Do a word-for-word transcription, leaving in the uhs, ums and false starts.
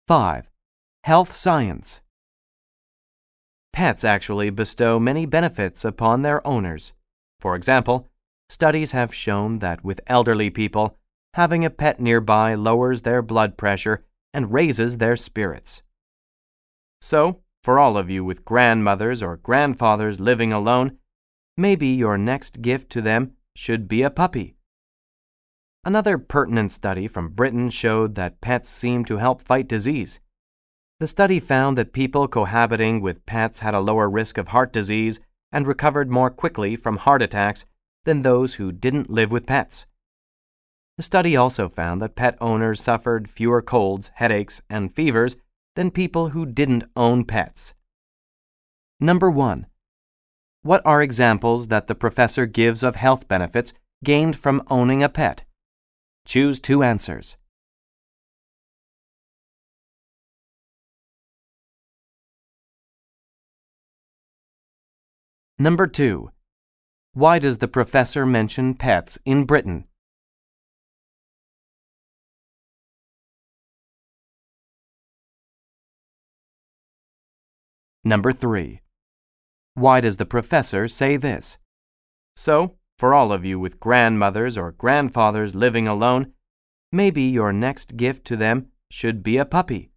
five. Health science. Pets actually bestow many benefits upon their owners. For example, studies have shown that with elderly people, having a pet nearby lowers their blood pressure and raises their spirits. So, for all of you with grandmothers or grandfathers living alone, maybe your next gift to them should be a puppy. Another pertinent study from Britain showed that pets seem to help fight disease. The study found that people cohabiting with pets had a lower risk of heart disease and recovered more quickly from heart attacks than those who didn't live with pets. The study also found that pet owners suffered fewer colds, headaches, and fevers than people who didn't own pets. Number one. What are examples that the professor gives of health benefits gained from owning a pet? Choose two answers. Number two. Why does the professor mention pets in Britain? Number three. Why does the professor say this? So, for all of you with grandmothers or grandfathers living alone, maybe your next gift to them should be a puppy.